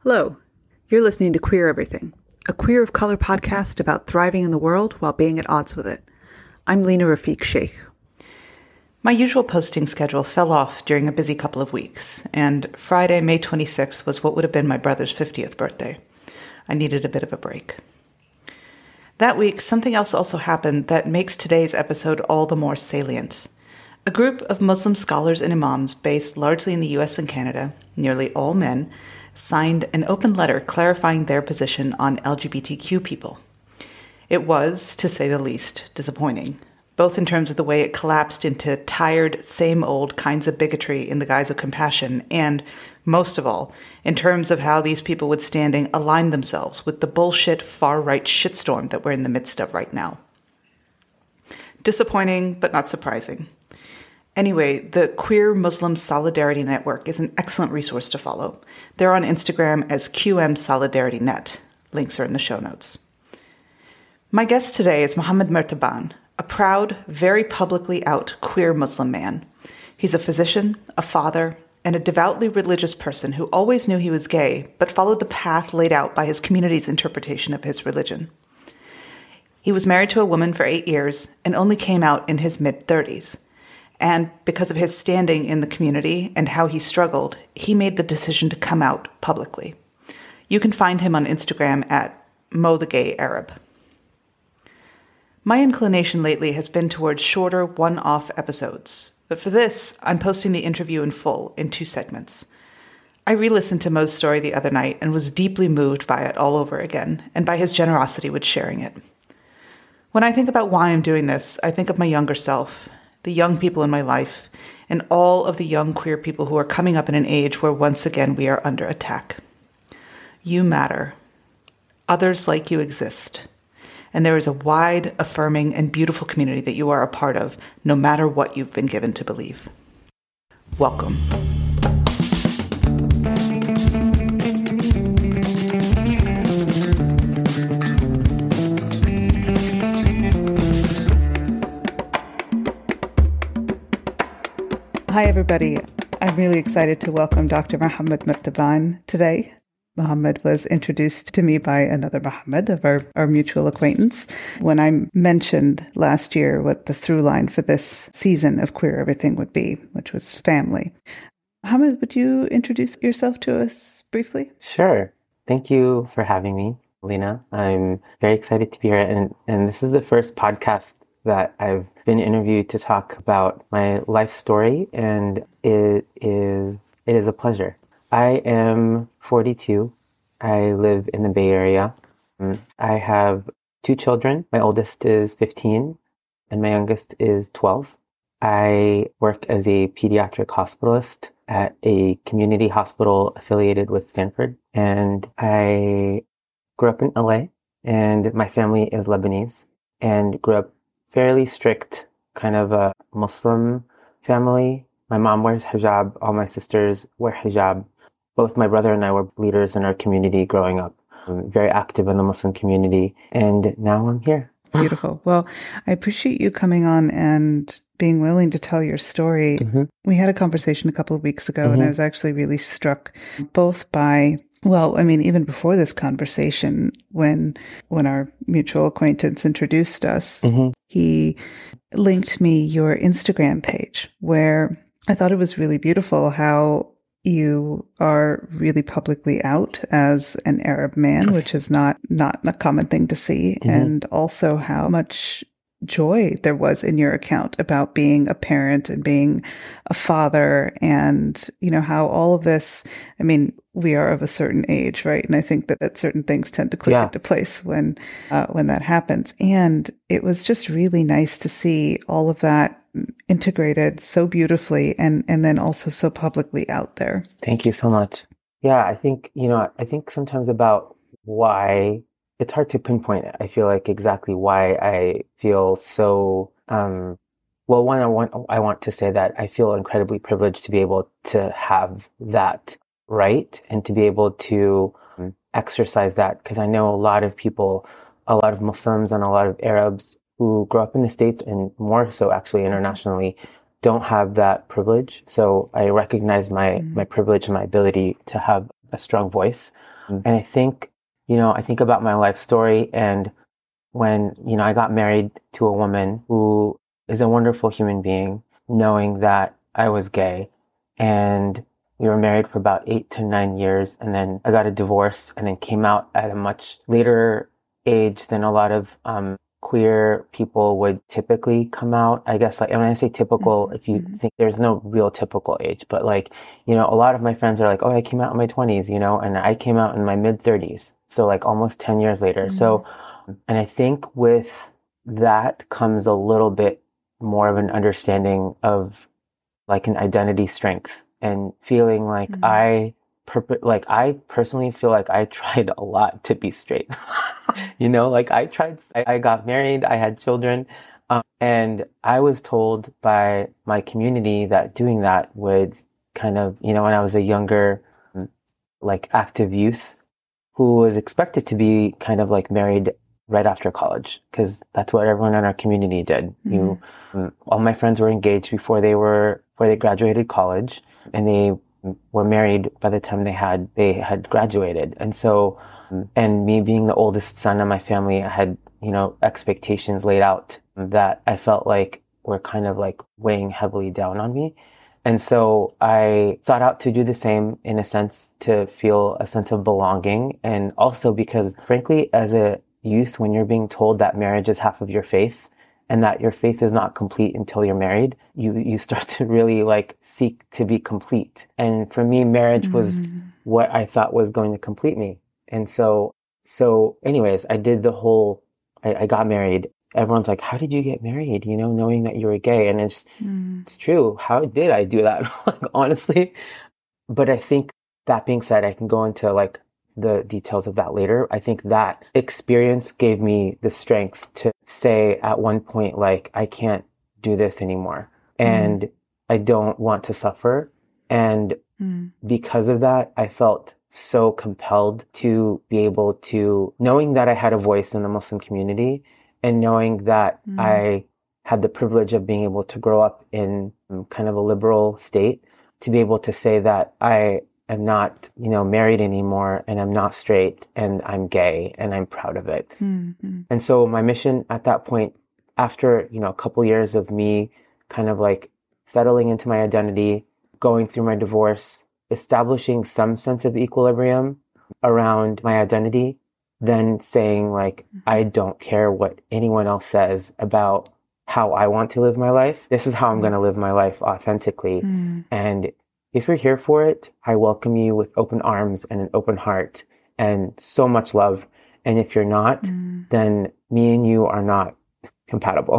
Hello, you're listening to Queer Everything, a queer of color podcast about thriving in the world while being at odds with it. I'm Lena Rafiq Sheikh. My usual posting schedule fell off during a busy couple of weeks, and Friday, May 26th was what would have been my brother's 50th birthday. I needed a bit of a break. That week, something else also happened that makes today's episode all the more salient. A group of Muslim scholars and imams based largely in the US and Canada, nearly all men, signed an open letter clarifying their position on LGBTQ people. It was, to say the least, disappointing, both in terms of the way it collapsed into tired, same-old kinds of bigotry in the guise of compassion, and, most of all, in terms of how these people withstanding aligned themselves with the bullshit far-right shitstorm that we're in the midst of right now. Disappointing, but not surprising. Anyway, the Queer Muslim Solidarity Network is an excellent resource to follow. They're on Instagram as QM Solidarity Net. Links are in the show notes. My guest today is Mohammed Mertaban, a proud, very publicly out queer Muslim man. He's a physician, a father, and a devoutly religious person who always knew he was gay, but followed the path laid out by his community's interpretation of his religion. He was married to a woman for 8 years and only came out in his mid-30s. And because of his standing in the community and how he struggled, he made the decision to come out publicly. You can find him on Instagram at Mo the Gay Arab. My inclination lately has been towards shorter, one-off episodes. But for this, I'm posting the interview in full, in 2 segments. I re-listened to Mo's story the other night and was deeply moved by it all over again, and by his generosity with sharing it. When I think about why I'm doing this, I think of my younger self, the young people in my life, and all of the young queer people who are coming up in an age where once again we are under attack. You matter. Others like you exist. And there is a wide, affirming, and beautiful community that you are a part of, no matter what you've been given to believe. Welcome. Hi, everybody. I'm really excited to welcome Dr. Mohammed Mertaban today. Mohammed was introduced to me by another Mohammed of our mutual acquaintance when I mentioned last year what the through line for this season of Queer Everything would be, which was family. Mohammed, would you introduce yourself to us briefly? Sure. Thank you for having me, Lena. I'm very excited to be here. And this is the first podcast that I've been interviewed to talk about my life story, and it is a pleasure. I am 42. I live in the Bay Area. I have 2 children. My oldest is 15 and my youngest is 12. I work as a pediatric hospitalist at a community hospital affiliated with Stanford. And I grew up in LA, and my family is Lebanese, and grew up fairly strict, kind of a Muslim family. My mom wears hijab. All my sisters wear hijab. Both my brother and I were leaders in our community growing up. I'm very active in the Muslim community. And now I'm here. Beautiful. Well, I appreciate you coming on and being willing to tell your story. Mm-hmm. We had a conversation a couple of weeks ago, and I was actually really struck both by, well, I mean, even before this conversation, when our mutual acquaintance introduced us, he linked me your Instagram page, where I thought it was really beautiful how you are really publicly out as an Arab man, which is not a common thing to see, and also how much joy there was in your account about being a parent and being a father, and, you know, how all of this, I mean, we are of a certain age, right? And I think that certain things tend to click into place when that happens. And it was just really nice to see all of that integrated so beautifully and then also so publicly out there. Thank you so much. Yeah, I think sometimes about why it's hard to pinpoint it. I feel like exactly why I feel so, well, one, I want to say that I feel incredibly privileged to be able to have that right and to be able to exercise that, because I know a lot of people, a lot of Muslims and a lot of Arabs who grow up in the States, and more so actually internationally, don't have that privilege. So I recognize my privilege and my ability to have a strong voice And I think about my life story, and when, I got married to a woman who is a wonderful human being, knowing that I was gay, and we were married for about 8 to 9 years, and then I got a divorce and then came out at a much later age than a lot of queer people would typically come out. I guess, like, and when I say typical, if you think, there's no real typical age, but like, a lot of my friends are like, oh, I came out in my 20s, and I came out in my mid 30s. So like almost 10 years later. So, and I think with that comes a little bit more of an understanding of like an identity strength, and feeling like I personally feel like I tried a lot to be straight. Like I got married, I had children, and I was told by my community that doing that would kind of, when I was a younger, like active youth who was expected to be kind of like married right after college, because that's what everyone in our community did. All my friends were engaged before they graduated college, and they were married by the time they had graduated. And so, and me being the oldest son of my family, I had, expectations laid out that I felt like were kind of like weighing heavily down on me. And so I sought out to do the same, in a sense, to feel a sense of belonging. And also because, frankly, as a youth, when you're being told that marriage is half of your faith, and that your faith is not complete until you're married, you start to really like seek to be complete. And for me, marriage was what I thought was going to complete me. And so anyways, I did I got married. Everyone's like, how did you get married? Knowing that you were gay. And it's true. How did I do that? Like, honestly. But I think, that being said, I can go into like the details of that later. I think that experience gave me the strength to say at one point, like, I can't do this anymore, and I don't want to suffer. And because of that, I felt so compelled to be able to, knowing that I had a voice in the Muslim community, and knowing that I had the privilege of being able to grow up in kind of a liberal state, to be able to say that I am not, married anymore, and I'm not straight, and I'm gay, and I'm proud of it. And so my mission at that point, after, a couple years of me kind of like settling into my identity, going through my divorce, establishing some sense of equilibrium around my identity, then saying like, I don't care what anyone else says about how I want to live my life. This is how I'm going to live my life authentically. And if you're here for it, I welcome you with open arms and an open heart and so much love. And if you're not, then me and you are not compatible.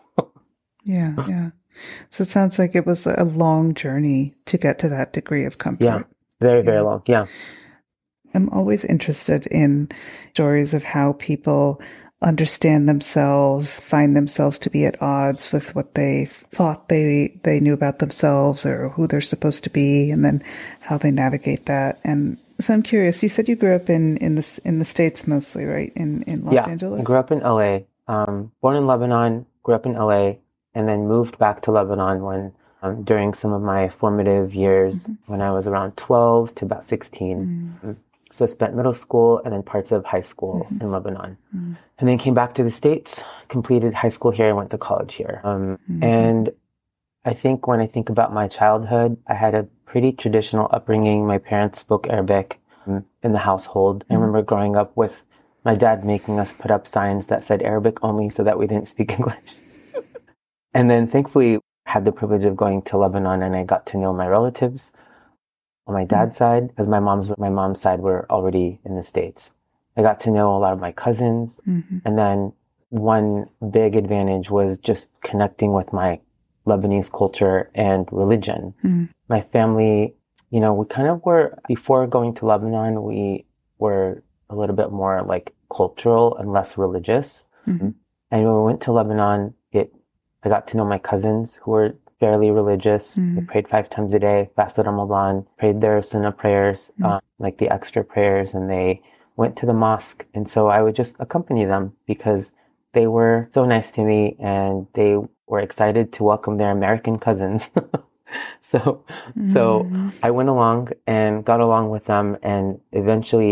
Yeah. So it sounds like it was a long journey to get to that degree of comfort. Yeah, very, very long. Yeah. I'm always interested in stories of how people understand themselves, find themselves to be at odds with what they thought they knew about themselves or who they're supposed to be, and then how they navigate that. And so I'm curious, you said you grew up in the States mostly, right? In Los Angeles? I grew up in LA, born in Lebanon, grew up in LA, and then moved back to Lebanon when during some of my formative years when I was around 12 to about 16. So I spent middle school and then parts of high school in Lebanon. And then came back to the States, completed high school here, and went to college here. And I think when I think about my childhood, I had a pretty traditional upbringing. My parents spoke Arabic in the household. I remember growing up with my dad making us put up signs that said Arabic only so that we didn't speak English. And then thankfully had the privilege of going to Lebanon, and I got to know my relatives on my dad's side, because my mom's side were already in the States. I got to know a lot of my cousins. And then one big advantage was just connecting with my Lebanese culture and religion. My family, we kind of were, before going to Lebanon, we were a little bit more like cultural and less religious. And when we went to Lebanon, I got to know my cousins who were fairly religious. They prayed 5 times a day, fasted Ramadan, prayed their Sunnah prayers, like the extra prayers, and they went to the mosque. And so I would just accompany them because they were so nice to me and they were excited to welcome their American cousins. So I went along and got along with them, and eventually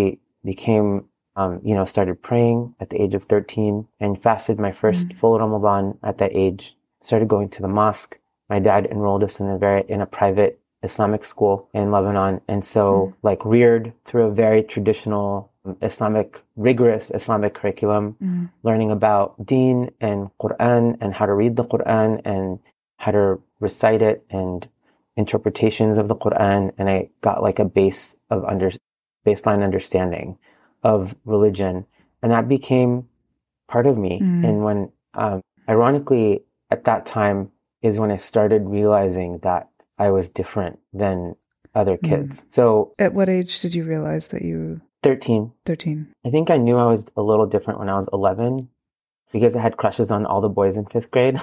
became, started praying at the age of 13 and fasted my first full Ramadan at that age. Started going to the mosque. My dad enrolled us in a private Islamic school in Lebanon. And so reared through a very traditional rigorous Islamic curriculum, learning about Deen and Quran and how to read the Quran and how to recite it and interpretations of the Quran. And I got like a baseline understanding of religion. And that became part of me. And when, ironically, at that time is when I started realizing that I was different than other kids. So at what age did you realize that you... 13. I think I knew I was a little different when I was 11 because I had crushes on all the boys in 5th grade.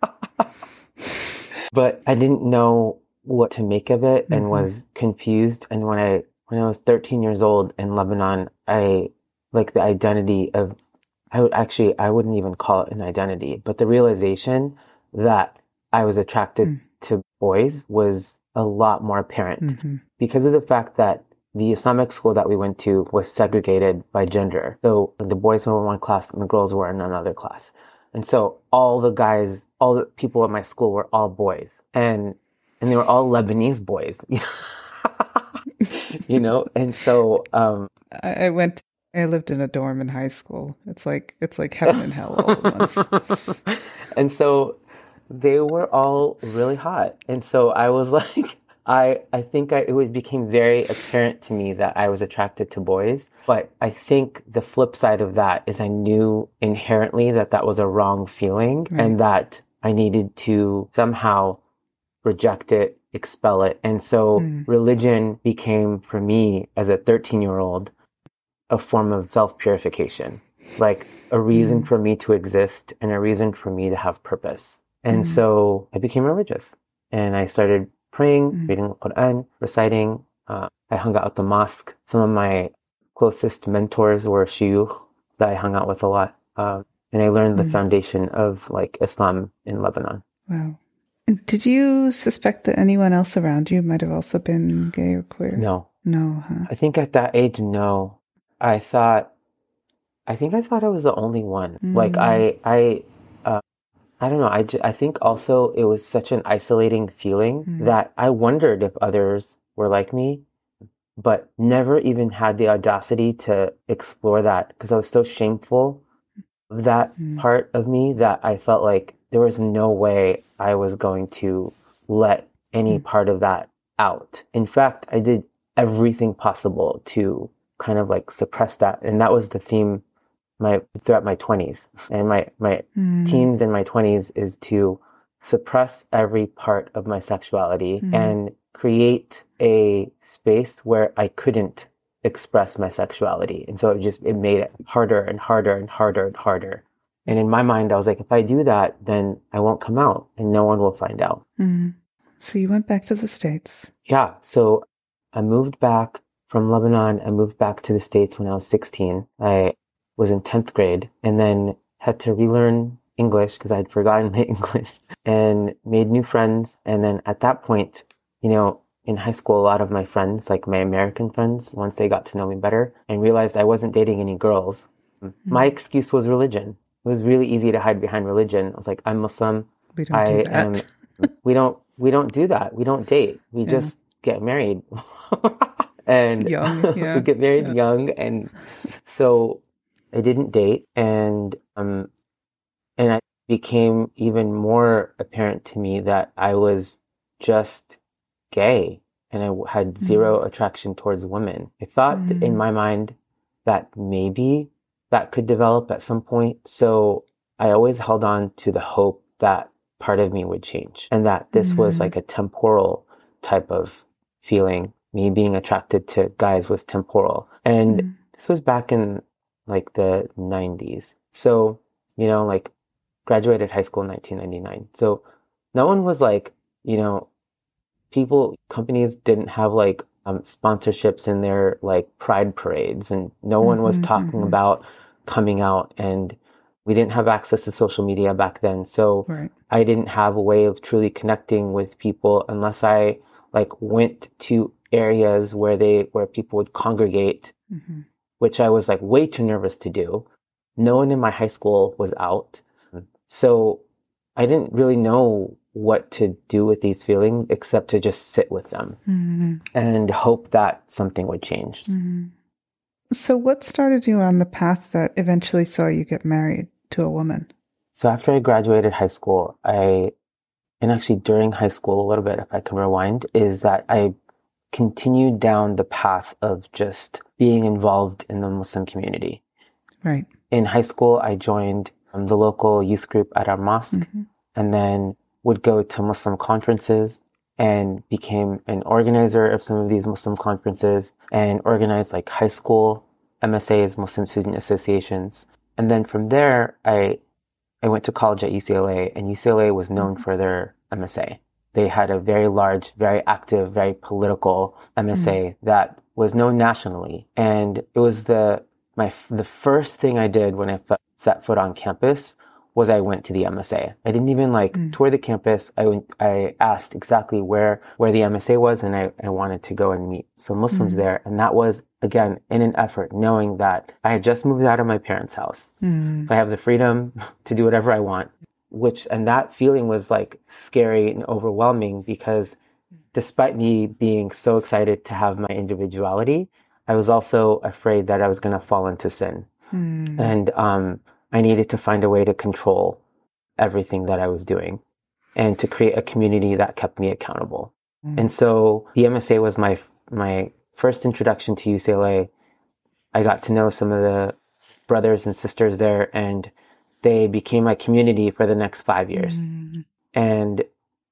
But I didn't know what to make of it and was confused. And when I was 13 years old in Lebanon, the identity of, I wouldn't even call it an identity, but the realization that I was attracted to boys was a lot more apparent because of the fact that the Islamic school that we went to was segregated by gender. So the boys were in one class and the girls were in another class. And so all the people at my school were all boys and they were all Lebanese boys, and so, I lived in a dorm in high school. It's like heaven and hell all at once. And so they were all really hot. And so I was like, it became very apparent to me that I was attracted to boys. But I think the flip side of that is I knew inherently that was a wrong feeling and that I needed to somehow reject it, expel it. And so religion became, for me as a 13-year-old, a form of self-purification, like a reason for me to exist and a reason for me to have purpose. And so I became religious and I started praying, reading the Quran, reciting. I hung out at the mosque. Some of my closest mentors were shuyukh that I hung out with a lot. And I learned the foundation of Islam in Lebanon. Wow. And did you suspect that anyone else around you might have also been gay or queer? No. No, huh? I think at that age, no. I thought I was the only one. I don't know. I think also it was such an isolating feeling that I wondered if others were like me, but never even had the audacity to explore that because I was so shameful of that part of me that I felt like there was no way I was going to let any part of that out. In fact, I did everything possible to kind of suppress that. And that was the theme throughout my 20s and my teens and my 20s is to suppress every part of my sexuality and create a space where I couldn't express my sexuality. And so it made it harder and harder and harder and harder. And in my mind, I was like, if I do that, then I won't come out and no one will find out. So you went back to the States. Yeah. So I moved back from Lebanon. I moved back to the States when I was 16. I was in 10th grade and then had to relearn English because I'd forgotten my English and made new friends. And then at that point, in high school, a lot of my friends, like my American friends, once they got to know me better and realized I wasn't dating any girls, my excuse was religion. It was really easy to hide behind religion. I was like, I'm Muslim. We don't do that. We don't do that. We don't date. We just get married. And young, we get married young. And so I didn't date, and it became even more apparent to me that I was just gay, and I had zero attraction towards women. I thought in my mind that maybe that could develop at some point. So I always held on to the hope that part of me would change, and that this was like a temporal type of feeling. Me being attracted to guys was temporal, and this was back in the 90s. So, graduated high school in 1999. So no one was companies didn't have sponsorships in their pride parades, and no one was talking about coming out, and we didn't have access to social media back then. So I didn't have a way of truly connecting with people unless I went to areas where people would congregate which I was like way too nervous to do. No one in my high school was out. So I didn't really know what to do with these feelings except to just sit with them and hope that something would change. So what started you on the path that eventually saw you get married to a woman? So after I graduated high school, and actually during high school a little bit, if I can rewind, is that I continued down the path of just being involved in the Muslim community. Right. In high school, I joined the local youth group at our mosque and then would go to Muslim conferences and became an organizer of some of these Muslim conferences and organized like high school MSAs, Muslim Student Associations. And then from there, I went to college at UCLA, and UCLA was known for their MSA. They had a very large, very active, very political MSA that was known nationally. And it was the first thing I did when I set foot on campus was I went to the MSA. I didn't even tour the campus. I asked exactly where the MSA was, and I wanted to go and meet some Muslims there. And that was, again, in an effort, knowing that I had just moved out of my parents' house. I have the freedom to do whatever I want, and that feeling was like scary and overwhelming because despite me being so excited to have my individuality, I was also afraid that I was going to fall into sin. And I needed to find a way to control everything that I was doing and to create a community that kept me accountable. And so the MSA was my first introduction to UCLA. I got to know some of the brothers and sisters there, and they became my community for the next 5 years. And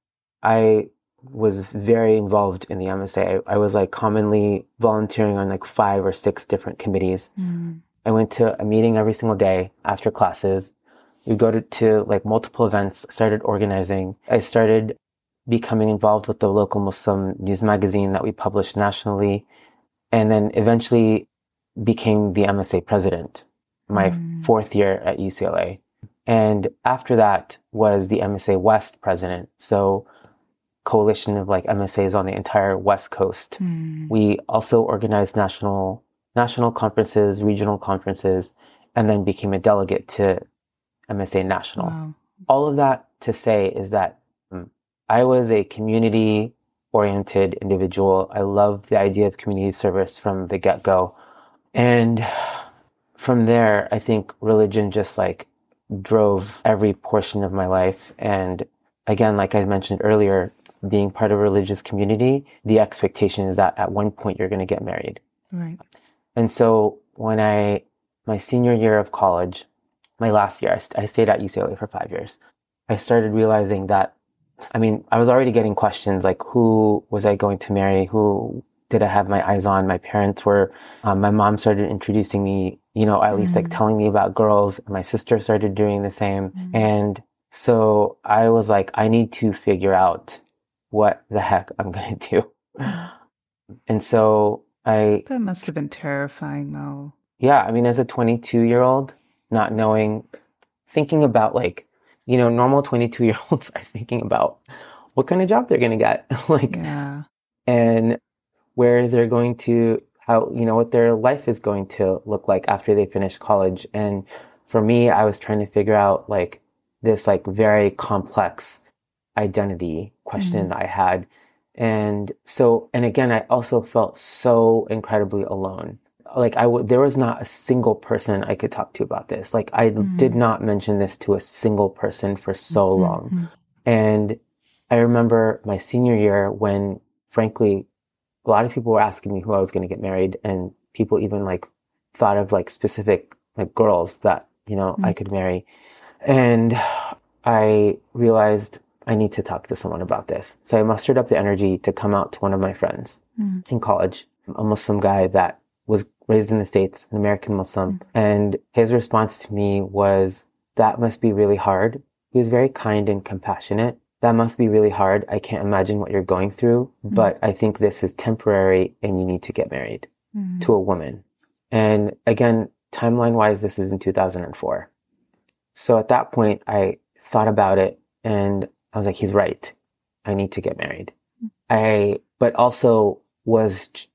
I was very involved in the MSA. I was like commonly volunteering on like 5 or 6 different committees. I went to a meeting every single day after classes. We'd go to like multiple events, started organizing. I started becoming involved with the local Muslim news magazine that we published nationally, and then eventually became the MSA president my 4th year at UCLA. And after that was the MSA West president. So coalition of like MSAs on the entire West Coast. We also organized national conferences, regional conferences, and then became a delegate to MSA National. Wow. All of that to say is that I was a community-oriented individual. I loved the idea of community service from the get-go. And from there, I think religion just like drove every portion of my life. And again, like I mentioned earlier, being part of a religious community, the expectation is that at one point you're going to get married. Right. And so when my senior year of college, my last year, I stayed at UCLA for 5 years. I started realizing that, I was already getting questions like, who was I going to marry? Who did I have my eyes on? My parents were, my mom started introducing me, at least like telling me about girls. My sister started doing the same. And so I was like, I need to figure out what the heck I'm going to do. And so that must have been terrifying, though. Yeah, as a 22-year-old, not knowing, thinking about like, normal 22-year-olds are thinking about what kind of job they're going to get, and where they're going to, what their life is going to look like after they finish college. And for me, I was trying to figure out like this like very complex identity question that I had. And so, and again, I also felt so incredibly alone. Like there was not a single person I could talk to about this. Like I did not mention this to a single person for so long. And I remember my senior year when, frankly, a lot of people were asking me who I was going to get married, and people even like thought of like specific like girls that, I could marry. And I realized I need to talk to someone about this. So I mustered up the energy to come out to one of my friends in college, a Muslim guy that was raised in the States, an American Muslim. And his response to me was, that must be really hard. He was very kind and compassionate. That must be really hard. I can't imagine what you're going through, but I think this is temporary and you need to get married to a woman. And again, timeline-wise, this is in 2004. So at that point, I thought about it and I was like, he's right. I need to get married. But also was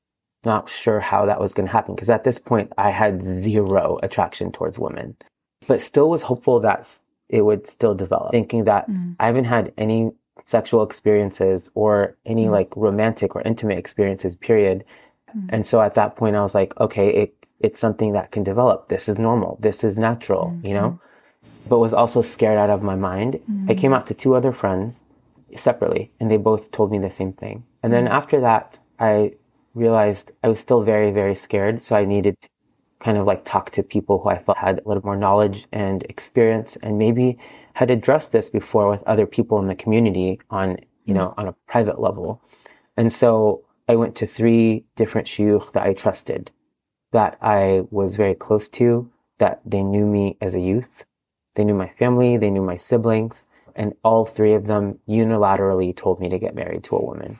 not sure how that was going to happen. Because at this point, I had zero attraction towards women, but still was hopeful that it would still develop, thinking that I haven't had any sexual experiences or any like romantic or intimate experiences, period. And so at that point, I was like, okay, it's something that can develop. This is normal. This is natural, you know, but was also scared out of my mind. I came out to 2 other friends separately, and they both told me the same thing. And then after that, I realized I was still very, very scared. So I needed to kind of like talk to people who I felt had a little more knowledge and experience, and maybe had addressed this before with other people in the community on, you know, on a private level. And so I went to 3 different shuyukh that I trusted, that I was very close to, that they knew me as a youth. They knew my family, they knew my siblings, and all 3 of them unilaterally told me to get married to a woman.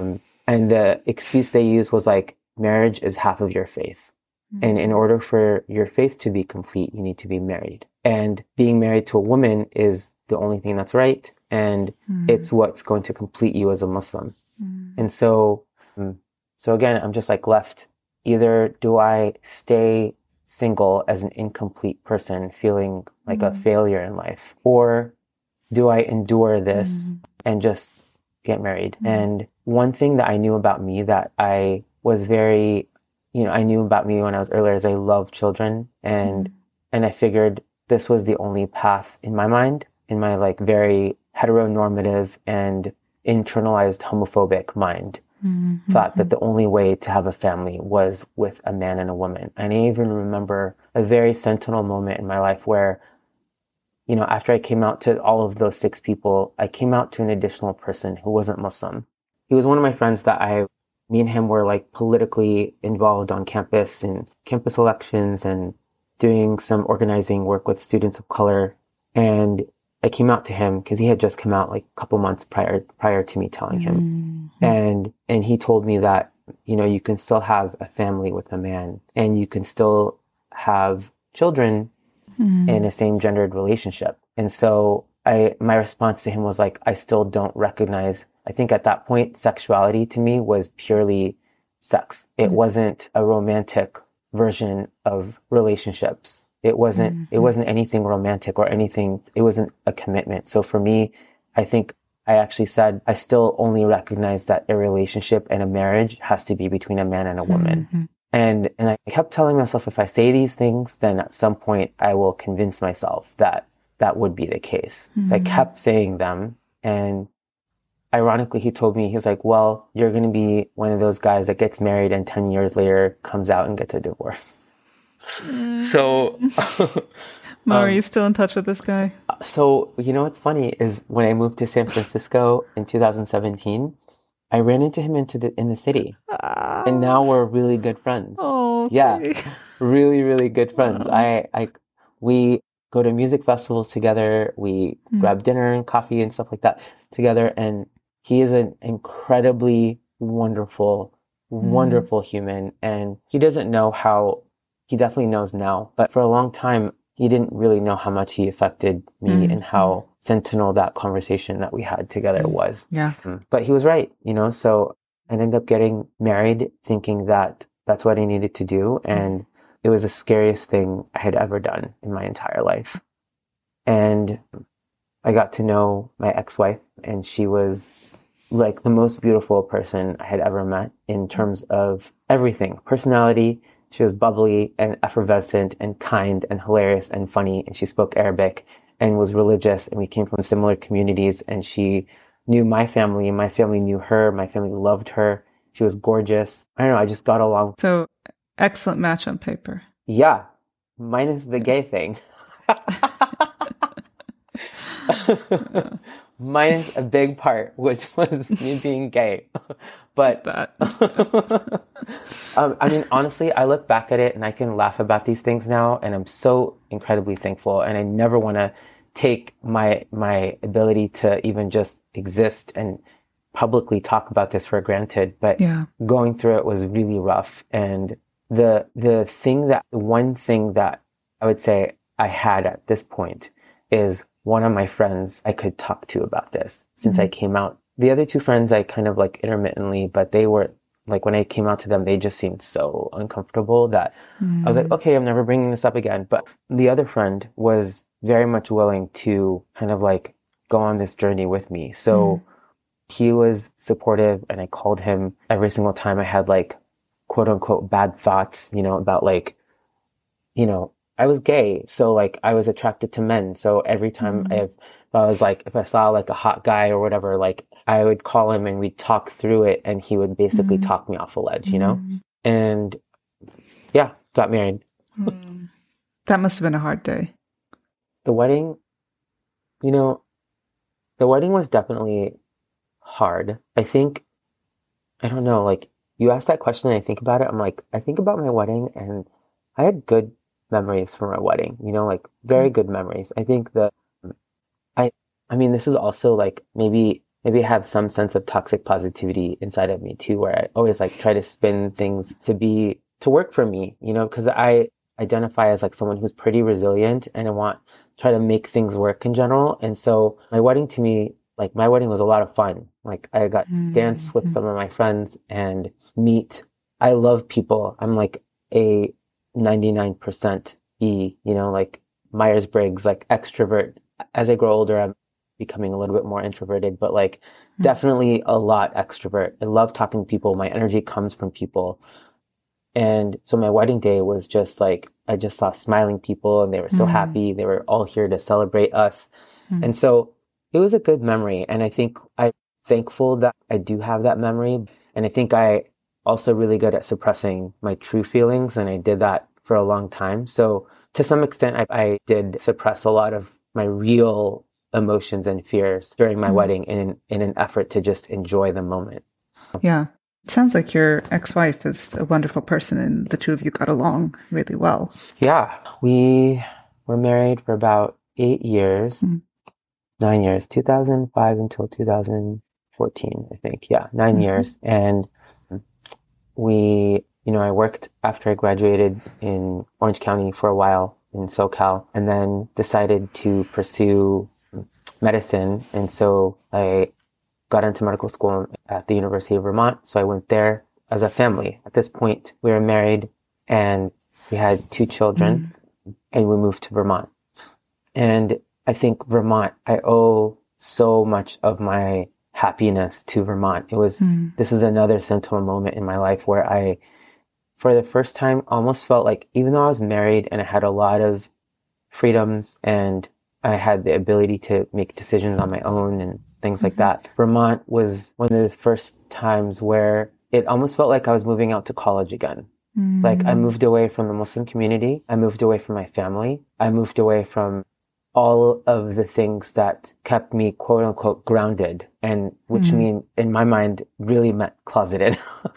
And the excuse they used was like, marriage is half of your faith. And in order for your faith to be complete, you need to be married. And being married to a woman is the only thing that's right. And it's what's going to complete you as a Muslim. And so again, I'm just like left, either do I stay single as an incomplete person, feeling like a failure in life, or do I endure this and just get married? And one thing that I knew about me that I was very, you know, I knew about me when I was earlier is I love children, and I figured this was the only path in my mind, in my like very heteronormative and internalized homophobic mind, thought that the only way to have a family was with a man and a woman. And I even remember a very sentinel moment in my life where, you know, after I came out to all of those 6 people, I came out to an additional person who wasn't Muslim. He was one of my friends that me and him were like politically involved on campus and campus elections and doing some organizing work with students of color. And I came out to him because he had just come out like a couple months prior to me telling him. And he told me that, you know, you can still have a family with a man, and you can still have children in a same gendered relationship. And so my response to him was like, I still don't recognize, I think at that point, sexuality to me was purely sex. It wasn't a romantic version of relationships. It wasn't anything romantic or anything. It wasn't a commitment. So for me, I think I actually said, I still only recognize that a relationship and a marriage has to be between a man and a woman. And I kept telling myself, if I say these things, then at some point I will convince myself that that would be the case. So I kept saying them. And ironically, he told me, he's like, well, you're going to be one of those guys that gets married and 10 years later comes out and gets a divorce. So, Mo, are you still in touch with this guy? So, you know what's funny is when I moved to San Francisco in 2017, I ran into him in the city, and now we're really good friends. Oh, okay. Yeah, really, really good friends. We go to music festivals together. We grab dinner and coffee and stuff like that together. And he is an incredibly wonderful, wonderful human. And he doesn't know how. He definitely knows now, but for a long time, he didn't really know how much he affected me and how sentinel that conversation that we had together was. Yeah. But he was right, you know, so I ended up getting married thinking that that's what I needed to do. And it was the scariest thing I had ever done in my entire life. And I got to know my ex-wife, and she was like the most beautiful person I had ever met in terms of everything. Personality. She was bubbly and effervescent and kind and hilarious and funny. And she spoke Arabic and was religious. And we came from similar communities. And she knew my family, and my family knew her. My family loved her. She was gorgeous. I don't know. I just got along. So excellent match on paper. Yeah. Minus the gay thing. Minus a big part, which was me being gay. But I mean, honestly, I look back at it and I can laugh about these things now, and I'm so incredibly thankful. And I never want to take my ability to even just exist and publicly talk about this for granted. But going through it was really rough. And the one thing that I would say I had at this point is one of my friends I could talk to about this since I came out. The other 2 friends I kind of like intermittently, but they were like when I came out to them, they just seemed so uncomfortable that I was like, okay, I'm never bringing this up again. But the other friend was very much willing to kind of like go on this journey with me. So he was supportive, and I called him every single time I had like quote unquote bad thoughts, about like, I was gay. So like I was attracted to men. So every time if I saw like a hot guy or whatever, like I would call him and we'd talk through it, and he would basically talk me off a ledge, and yeah, got married. That must have been a hard day. The wedding, the wedding was definitely hard. I think, I don't know, like you asked that question and I think about it. I'm like, I think about my wedding and I had good memories from my wedding, like very good memories. I think that I mean, this is also like maybe I have some sense of toxic positivity inside of me too, where I always like try to spin things to work for me, because I identify as like someone who's pretty resilient and I try to make things work in general. And so my wedding to me, like my wedding was a lot of fun. Like I got dance with some of my friends and meet. I love people. I'm like a 99% E, like Myers-Briggs, like extrovert. As I grow older, I'm becoming a little bit more introverted, but like definitely a lot extrovert. I love talking to people. My energy comes from people. And so my wedding day was just like, I just saw smiling people and they were so happy. They were all here to celebrate us. And so it was a good memory. And I think I'm thankful that I do have that memory. And I think I also really good at suppressing my true feelings. And I did that for a long time. So to some extent, I did suppress a lot of my real emotions and fears during my wedding in an effort to just enjoy the moment. Yeah. It sounds like your ex-wife is a wonderful person and the two of you got along really well. Yeah. We were married for about 8 years, 9 years, 2005 until 2014, I think. Yeah, 9 years. And I worked after I graduated in Orange County for a while in SoCal, and then decided to pursue medicine. And so I got into medical school at the University of Vermont. So I went there as a family. At this point, we were married and we had 2 children and we moved to Vermont. And I think Vermont, I owe so much of my happiness to Vermont. This is another sentinel moment in my life where I, for the first time, almost felt like, even though I was married and I had a lot of freedoms and I had the ability to make decisions on my own and things like that, Vermont was one of the first times where it almost felt like I was moving out to college again. Like I moved away from the Muslim community. I moved away from my family. I moved away from all of the things that kept me quote unquote grounded, and which mean in my mind really meant closeted.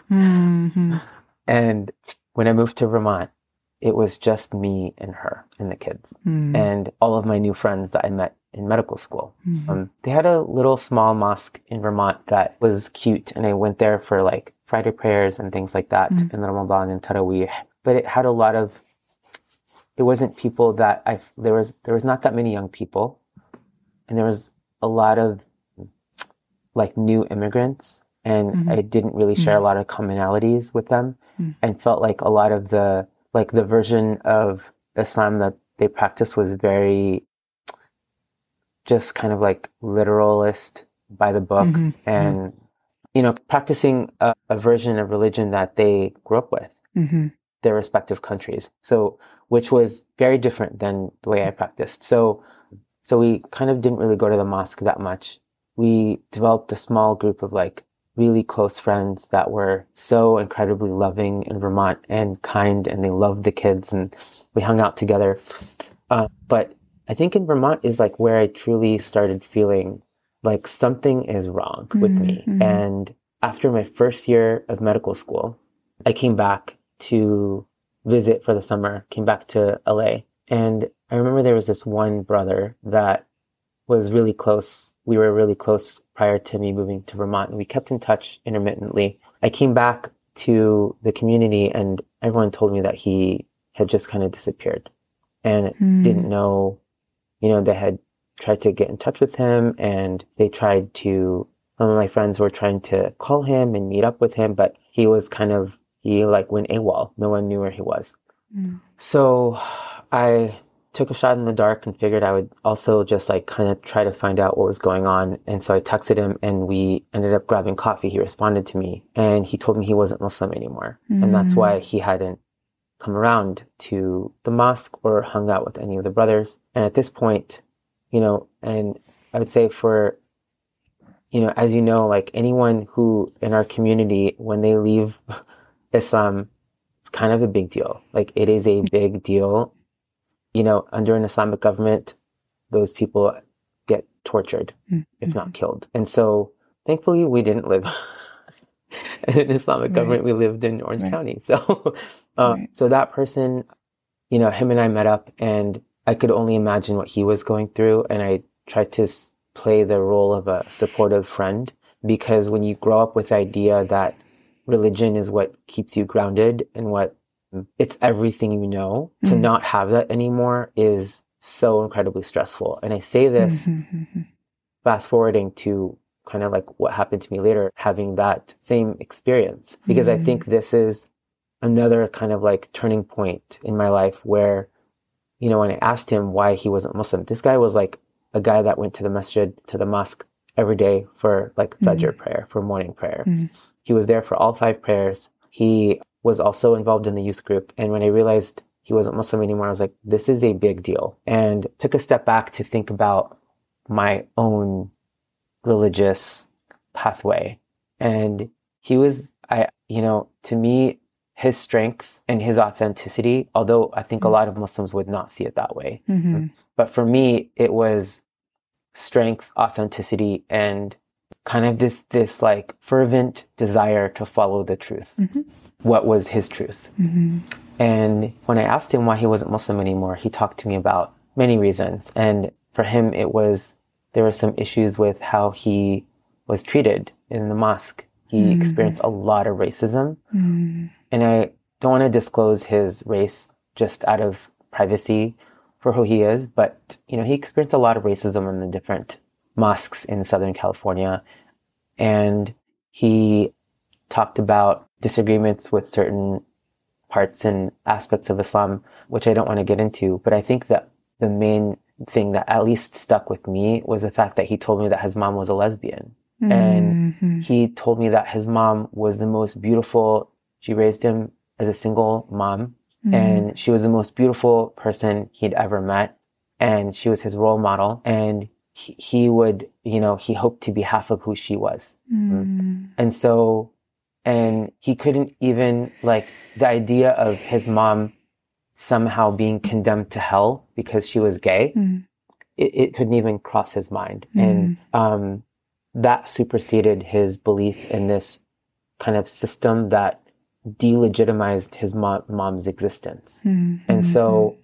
And when I moved to Vermont, it was just me and her and the kids and all of my new friends that I met in medical school. They had a little small mosque in Vermont that was cute, and I went there for like Friday prayers and things like that in Ramadan and Taraweeh. But it had it wasn't people that there was not that many young people, and there was a lot of like new immigrants, and I didn't really share a lot of commonalities with them, and felt like a lot of the version of Islam that they practiced was very just kind of like literalist by the book, and practicing a version of religion that they grew up with, their respective countries. So, which was very different than the way I practiced. So we kind of didn't really go to the mosque that much. We developed a small group of like really close friends that were so incredibly loving in Vermont and kind, and they loved the kids, and we hung out together. But I think in Vermont is like where I truly started feeling like something is wrong with me. And after my first year of medical school, I came back to visit for the summer, came back to LA. And I remember there was this one brother that was really close. We were really close prior to me moving to Vermont, and we kept in touch intermittently. I came back to the community and everyone told me that he had just kind of disappeared and didn't know, they had tried to get in touch with him and they tried to some of my friends were trying to call him and meet up with him, but he like went AWOL. No one knew where he was. So I took a shot in the dark and figured I would also just like kind of try to find out what was going on. And so I texted him and we ended up grabbing coffee. He responded to me and he told me he wasn't Muslim anymore. And that's why he hadn't come around to the mosque or hung out with any of the brothers. And at this point, and I would say for, as you know, like anyone who in our community, when they leave Islam, it's kind of a big deal. Like it is a big deal. Under an Islamic government, those people get tortured, if not killed. And so thankfully we didn't live in an Islamic government. We lived in Orange County. So, so that person, him and I met up and I could only imagine what he was going through. And I tried to play the role of a supportive friend, because when you grow up with the idea that religion is what keeps you grounded and it's everything to not have that anymore is so incredibly stressful. And I say this fast forwarding to kind of like what happened to me later, having that same experience, because I think this is another kind of like turning point in my life where, when I asked him why he wasn't Muslim, this guy was like a guy that went to the masjid, to the mosque every day for like Fajr prayer, for morning prayer. He was there for all 5 prayers. He was also involved in the youth group. And when I realized he wasn't Muslim anymore, I was like, this is a big deal. And took a step back to think about my own religious pathway. And he was, to me, his strength and his authenticity, although I think a lot of Muslims would not see it that way. But for me, it was strength, authenticity, and kind of this like fervent desire to follow the truth. What was his truth? And when I asked him why he wasn't Muslim anymore, he talked to me about many reasons. And for him, there were some issues with how he was treated in the mosque. He experienced a lot of racism. And I don't want to disclose his race just out of privacy for who he is, but, he experienced a lot of racism in the different mosques in Southern California. And he talked about disagreements with certain parts and aspects of Islam, which I don't want to get into. But I think that the main thing that at least stuck with me was the fact that he told me that his mom was a lesbian. And he told me that his mom was the most beautiful. She raised him as a single mom. And she was the most beautiful person he'd ever met. And she was his role model. And he would, he hoped to be half of who she was. And so, and he couldn't even, like, the idea of his mom somehow being condemned to hell because she was gay, it couldn't even cross his mind. And that superseded his belief in this kind of system that delegitimized his mom's existence. And so,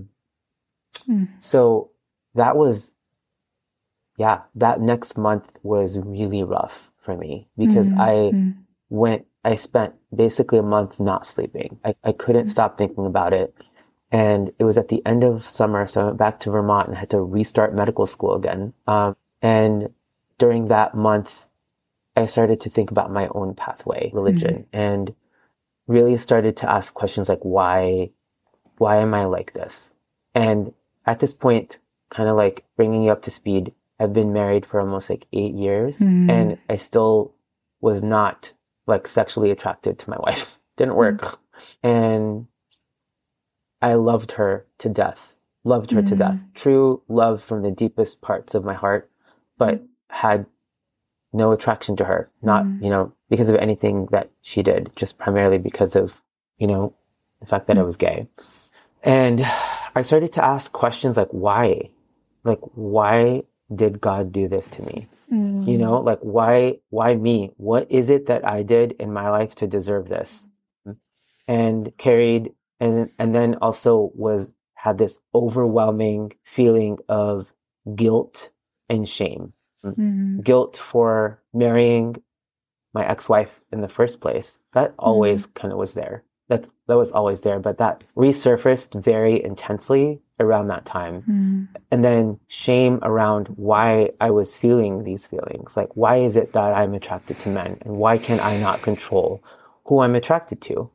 so that was, that next month was really rough for me, because I spent basically a month not sleeping. I couldn't stop thinking about it. And it was at the end of summer, so I went back to Vermont and had to restart medical school again. And during that month, I started to think about my own pathway, religion, and really started to ask questions like, why am I like this? And at this point, kind of like bringing you up to speed, I've been married for almost like 8 years, and I still was not like sexually attracted to my wife. Didn't work. And I loved her to death. True love from the deepest parts of my heart, but had no attraction to her. Not, because of anything that she did, just primarily because of, the fact that I was gay. And I started to ask questions like, why? Like, why did God do this to me? Like, why me? What is it that I did in my life to deserve this? And carried, and then also had this overwhelming feeling of guilt and shame. Guilt for marrying my ex-wife in the first place. That always kind of was there. that was always there, but that resurfaced very intensely around that time. And then shame around why I was feeling these feelings. Like, why is it that I'm attracted to men, and why can I not control who I'm attracted to?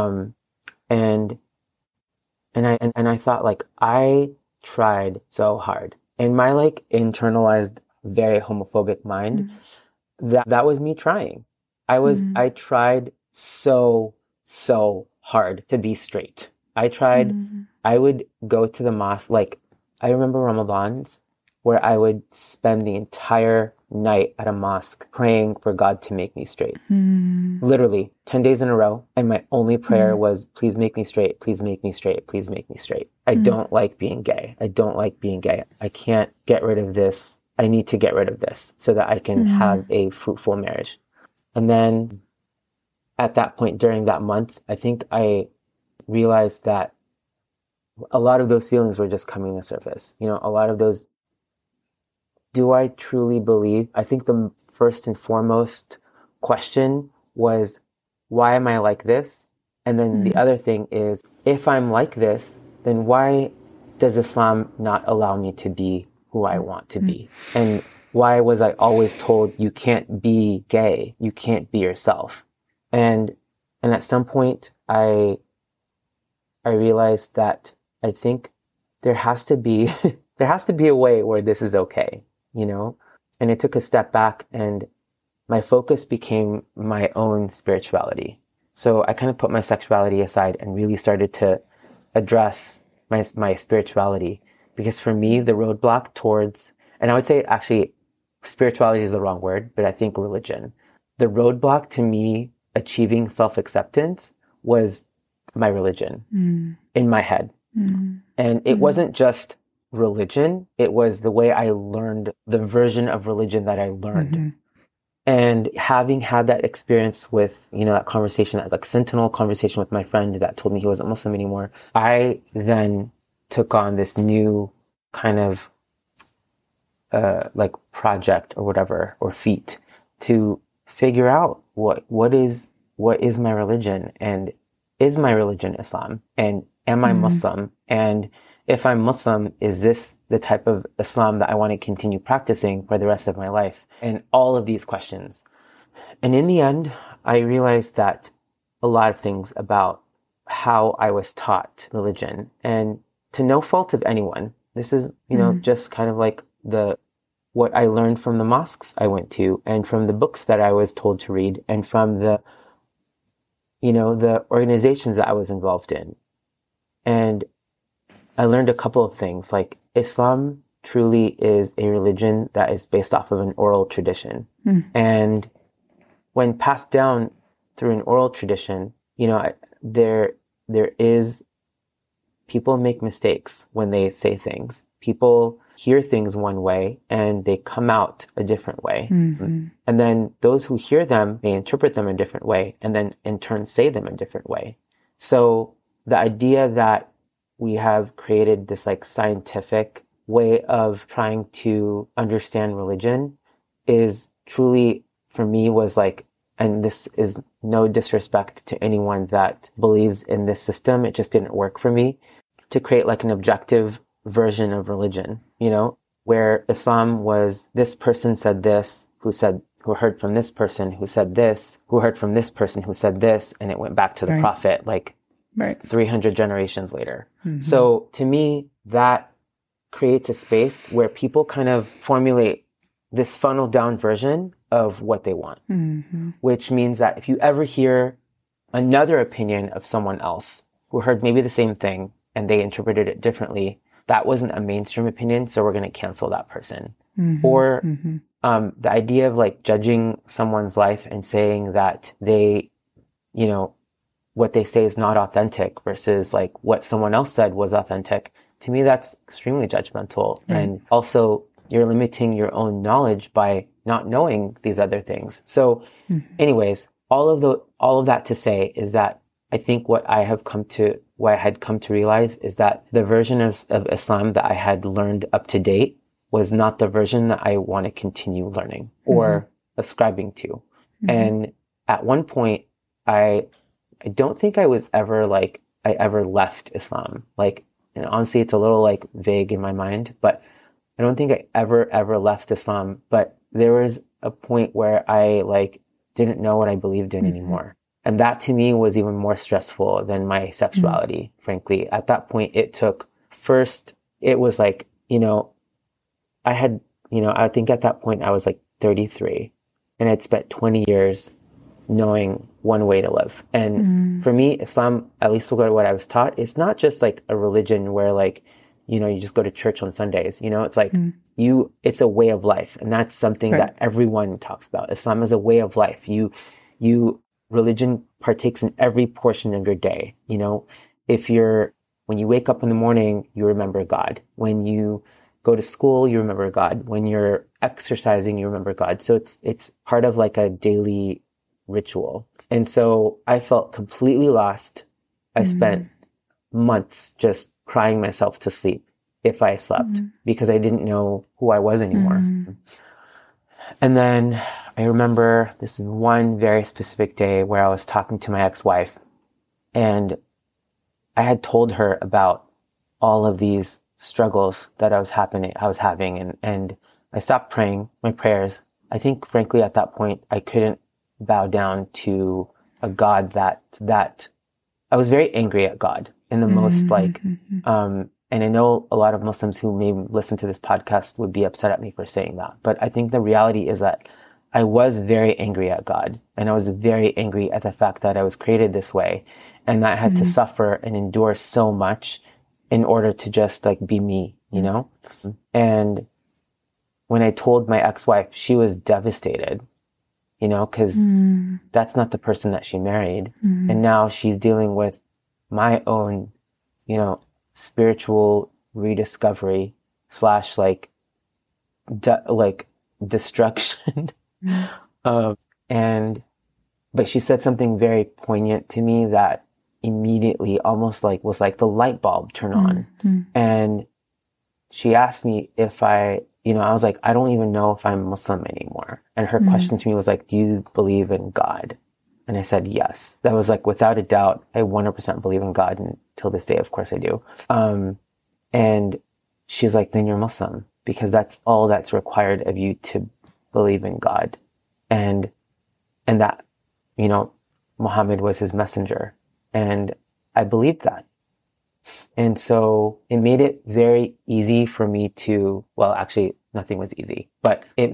And I thought, like, I tried so hard in my like internalized, very homophobic mind. That was me trying. I tried so hard to be straight. I would go to the mosque. Like, I remember Ramadans where I would spend the entire night at a mosque praying for God to make me straight. Literally 10 days in a row. And my only prayer was, please make me straight. Please make me straight. Please make me straight. I don't like being gay. I don't like being gay. I can't get rid of this. I need to get rid of this so that I can have a fruitful marriage. And then at that point during that month, I think I realized that a lot of those feelings were just coming to the surface. You know, a lot of those, do I truly believe? I think the first and foremost question was, why am I like this? And then the other thing is, if I'm like this, then why does Islam not allow me to be who I want to be? And why was I always told you can't be gay, you can't be yourself? And at some point I realized that I think there has to be a way where this is okay, you know? And I took a step back, and my focus became my own spirituality. So I kind of put my sexuality aside and really started to address my spirituality, because for me, the roadblock towards, and I would say actually spirituality is the wrong word, but I think religion, the roadblock to me achieving self-acceptance was my religion in my head. And it wasn't just religion, it was the way I learned, the version of religion that I learned. And having had that experience with, you know, that conversation, that like sentinel conversation with my friend that told me he wasn't Muslim anymore, I then took on this new kind of like project or whatever, or feat, to figure out what is my religion, and is my religion Islam, and am I Muslim? And if I'm Muslim, is this the type of Islam that I want to continue practicing for the rest of my life? And all of these questions. And in the end, I realized that a lot of things about how I was taught religion, and to no fault of anyone, this is, you know, just kind of like what I learned from the mosques I went to, and from the books that I was told to read, and from the, you know, the organizations that I was involved in. And I learned a couple of things, like Islam truly is a religion that is based off of an oral tradition. And when passed down through an oral tradition, you know, there is, people make mistakes when they say things. People hear things one way and they come out a different way. And then those who hear them, they interpret them a different way, and then in turn say them a different way. So the idea that we have created this like scientific way of trying to understand religion is truly, for me, was like, and this is no disrespect to anyone that believes in this system, it just didn't work for me, to create like an objective version of religion, you know, where Islam was, this person said this, who heard from this person who said this, who heard from this person who said this, and it went back to the prophet like 300 generations later. So to me, that creates a space where people kind of formulate this funnel down version of what they want, which means that if you ever hear another opinion of someone else who heard maybe the same thing and they interpreted it differently, that wasn't a mainstream opinion, so we're going to cancel that person. Or the idea of like judging someone's life and saying that they, you know, what they say is not authentic versus like what someone else said was authentic. To me, that's extremely judgmental. And also you're limiting your own knowledge by not knowing these other things. So anyways, all of that to say is that I think what I had come to realize is that the version of Islam that I had learned up to date was not the version that I want to continue learning or ascribing to. And at one point, I I don't think I was ever like, I ever left Islam. Like, and honestly, it's a little like vague in my mind, but I don't think I ever left Islam. But there was a point where I like didn't know what I believed in anymore. And that to me was even more stressful than my sexuality, frankly. At that point, it was like, I think at that point I was like 33 and I'd spent 20 years knowing one way to live. And for me, Islam, at least what I was taught, it's not just like a religion where like, you just go to church on Sundays, it's like it's a way of life. And that's something that everyone talks about. Islam is a way of life. Religion partakes in every portion of your day. When you wake up in the morning, you remember God. When you go to school, you remember God. When you're exercising, you remember God. So it's part of like a daily ritual. And so I felt completely lost. I spent months just crying myself to sleep if I slept because I didn't know who I was anymore. And then I remember this one very specific day where I was talking to my ex-wife and I had told her about all of these struggles that I was having and I stopped praying my prayers. I think frankly at that point I couldn't bow down to a God that I was very angry at God in the most like and I know a lot of Muslims who may listen to this podcast would be upset at me for saying that. But I think the reality is that I was very angry at God. And I was very angry at the fact that I was created this way. And that I had to suffer and endure so much in order to just like be me, And when I told my ex-wife, she was devastated, because that's not the person that she married. And now she's dealing with my own, spiritual rediscovery / like destruction. But she said something very poignant to me that immediately almost like was like the light bulb turn on. And she asked me if I was like, I don't even know if I'm Muslim anymore. And her question to me was like, do you believe in God? And I said, yes. That was like, without a doubt, I 100% believe in God. And till this day, of course I do. And she's like, then you're Muslim because that's all that's required of you to believe in God. And that, Muhammad was his messenger. And I believed that. And so it made it very easy for me actually nothing was easy, but it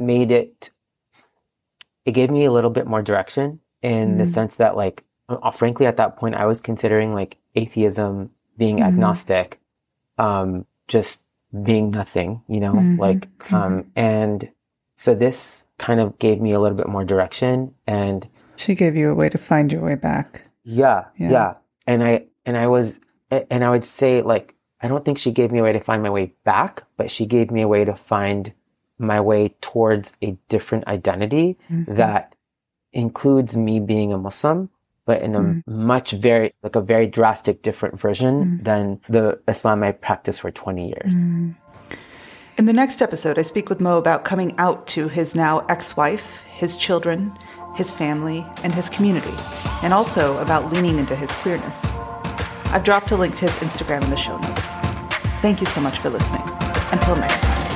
gave me a little bit more direction in the sense that like, frankly, at that point I was considering like atheism, being agnostic, just being nothing, and so this kind of gave me a little bit more direction and she gave you a way to find your way back. Yeah. And I would say like, I don't think she gave me a way to find my way back, but she gave me a way to find my way towards a different identity that includes me being a Muslim, but in a very drastic different version than the Islam I practiced for 20 years. In the next episode, I speak with Mo about coming out to his now ex-wife, his children, his family, and his community, and also about leaning into his queerness. I've dropped a link to his Instagram in the show notes. Thank you so much for listening. Until next time.